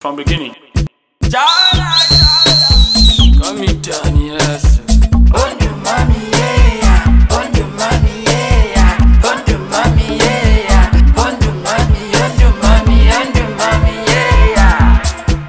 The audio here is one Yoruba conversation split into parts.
from beginning. Jala, come me down, yes. On the mommy, yeah. On the mommy, yeah. On the mommy, yeah. On the mommy, on the mommy, on the mommy, yeah.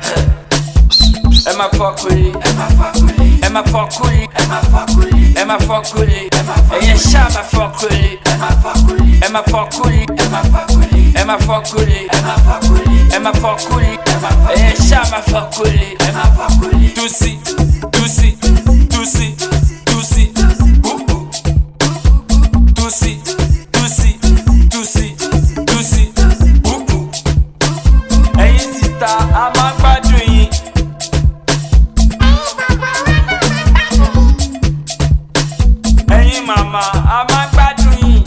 Emma Fokuli, Emma Fokuli, Emma Fokuli, Emma Fokuli, Emma Fokuli, Emma Fokuli, Shama Fokuli, Emma Fokuli, Emma Fokuli, Emma Fokuli, Emma Fokuli, Emma Fokuli, Emma Fokuli, Emma Fokuli, Shama Fokuli, Emma Fokuli, Tusi, Tusi, Tusi, Tusi, Tusi, Tusi, Tusi, Tusi, Hey sister, I'm a bad doing. Hey mama, I'm a bad doing.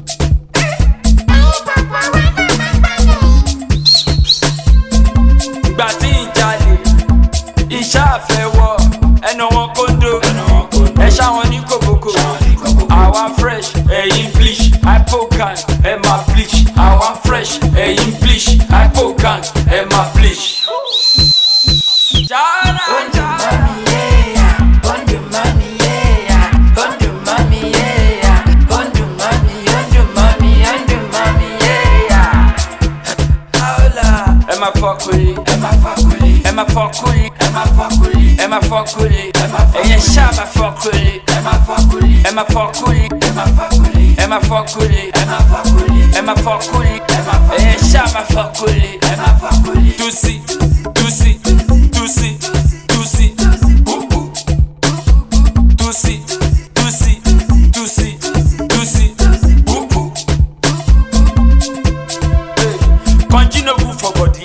Gbàtí ìjàlè, iṣẹ́ àfẹ́wọ́, ẹnu wọn kóńdó, ẹ ṣáwọn ní kòbókò. Àwa fresh, ẹ̀yin bleach, hypocan, ẹ máa bleach. Àwa fresh, ẹ̀yin bleach, hypocan, ẹ máa bleach. Jara, jara. on the mommy, yeah. On the mommy, yeah. On the mommy, on the mommy, on the mommy, yeah. Hola, Emma Fokuli, Emma Fokuli, Emma Fokuli, Emma Fokuli, Emma Fokuli, Emma Fokuli, ẹ̀yin Shama Fokuli, Emma Fokuli, Emma Fokuli, Emma Fokuli, Emma Fokuli, Emma Fokuli, Emma Fokuli, Emma Fokuli, ẹ̀yin Shama Fokuli, Emma Fokuli, Tusi, Tusi, Tusi, Tusi, Tusi, Tusi, Tusi, Tusi, Kanji no good for body.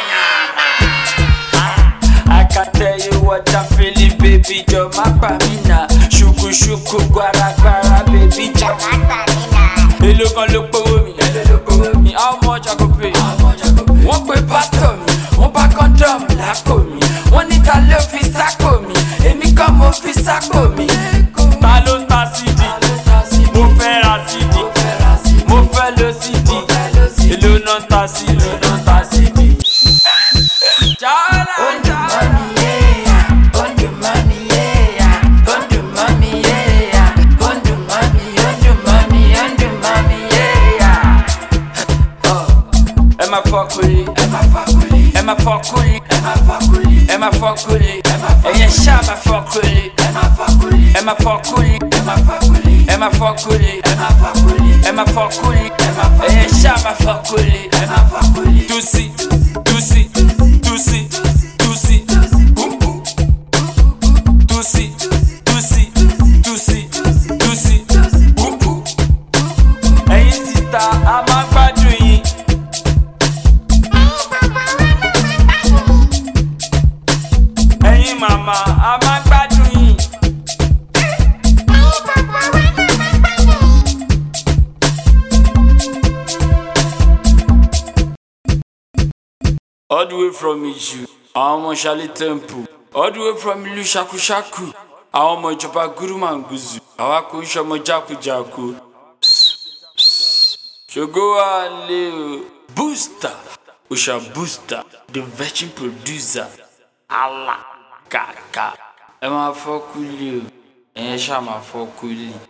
I can tell you what I'm feeling, baby. Jo mapa mina, shuku shuku gwara gwara, baby. Jo mapa mina. Hello kan lo powo mi, how much I go pay? Wọ́n pe pastor mi, wọ́n bá condom lápò mi, wọ́n ní ta ló fi sápò mi, èmi kọ́ mo fi sápò mi. Ta ló ń ta CD? Mo fẹ́ ra CD, mo fẹ́ lo CD, èló náà ń ta CD? Jala, on the mommy, yeah. On the mommy, yeah. On the mommy, yeah. On the mommy, on the mommy, on the mommy, yeah. Emma Fokuli, Emma Fokuli, Emma Fokuli, Emma Fokuli, Emma Fokuli, Emma Fokuli, ẹ̀yin Shama Fokuli, Emma Fokuli, Emma Fokuli, Emma Fokuli, Emma Fokuli, Emma Fokuli, Emma Fokuli, Emma Fokuli, ẹ̀yin Shama Fokuli, Emma Fokuli, Tusi, Tusi, Tusi, Tusi, Tusi, Tusi, Tusi, Tusi, ẹ̀yin sista, a máa gbádùn yín. Ẹ̀yin màmá, a máa gbádùn yín. All the way from Iju, àwọn ọmọ Ṣálí Temple. All the way from ìlú Ṣakúṣakù, àwọn ọmọ ìjọba Gúrúmàǹgùzù. Àwa kò ń ṣọmọ jákujàku. Ṣògo wà lé o. Booster, Usha Booster, the virgin producer. Allah, kàkà. Ẹ máa fọ́ kúlì o, ẹ̀yin ṣáà máa fọ́ kúlì.